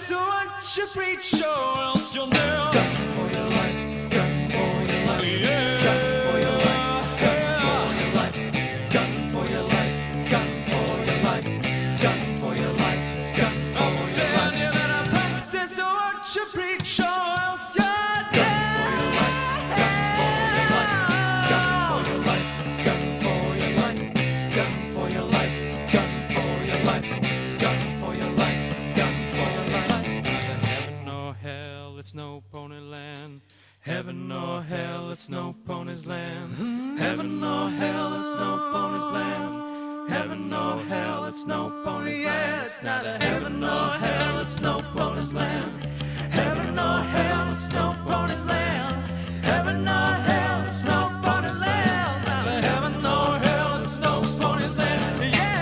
practice what you preach, or else you'll never. Gun for your life, gun for your life, Yeah. gun for your life, gun for your life, gun for your life, gun for your life, gun for your life, gun I for your said life. you better practice what you preach, or else you're Gun for your life, gun for your life, gun for your life, gun for your life, gun for your life, gun for your life, gun for your life, gun for your life. Heaven or hell, it's no pony land. Heaven or hell, it's no pony's land. Heaven or hell, it's no pony's land. Heaven or hell, it's no pony's land. It's neither heaven or hell, it's no pony's land. Heaven or hell, it's no pony's land. Heaven or hell, it's no pony's land. It's neither heaven or hell, it's no pony's land. Yeah.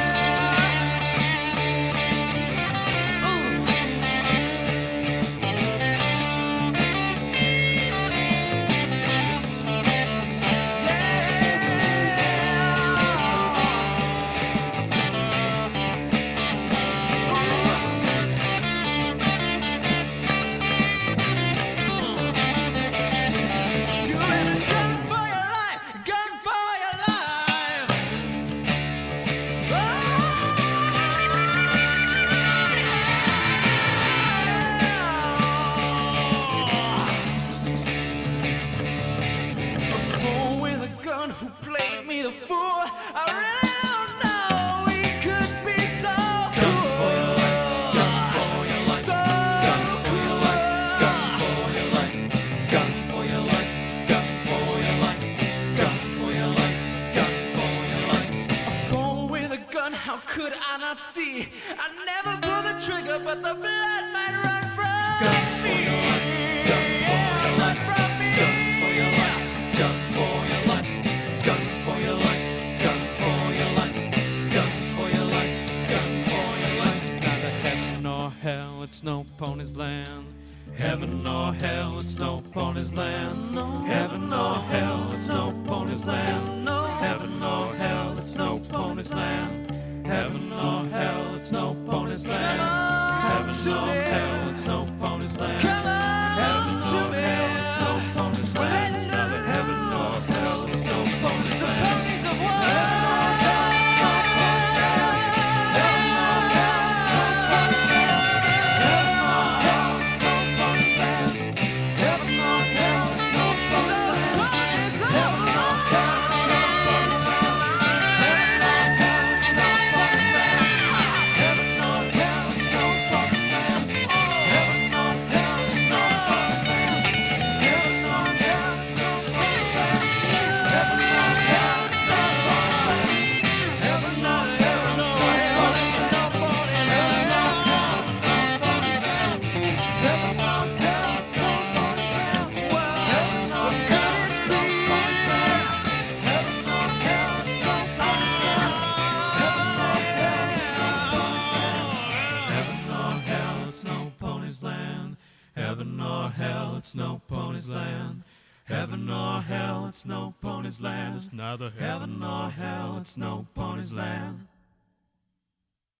You better gun for your life, gun for your life. A fool with a gun who played me the fool. I really don't know he could be so Gun for your life, gun for your life, so gun for your life, gun for your life, gun for your life, gun for your life, gun for your life, gun for your life. A fool with a gun, how could I not see? I never pull the trigger, but the blood might run from Gun for me. your life, gun for your Run life, from me. gun for your life, gun for your life, gun for your life, gun for your life, gun for your life, gun for your life. It's neither heaven or hell, it's no pony's land. Heaven or hell, it's no pony's land. Heaven or hell, it's no pony's land. Heaven or hell, it's no pony's land. Heaven or hell, it's no pony's land. Heaven or hell, it's no pony's land. Heaven or hell, it's no pony's land. It's neither heaven or hell, it's no pony's land. Heaven or hell, it's no pony's land. Heaven or hell, it's no pony's land. Heaven or hell, it's no pony's land. Heaven or hell, it's no pony's land. Heaven or hell, it's no pony's land. Heaven or hell, it's no pony's land. Heaven or hell, it's no pony's land. Heaven or hell, it's no pony's land. Heaven or hell, it's no pony's land. Heaven or hell, it's no pony's land. Heaven or hell, it's no pony's land. Heaven or hell, it's no pony's land. Heaven or hell, it's no pony's land. Heaven or hell, it's no pony's land. Heaven or hell, it's no pony's land. Heaven or hell, it's no pony's land. Heaven or hell, it's no pony's land. Heaven or hell, it's no pony's land. It's neither heaven or hell, it's no pony's land.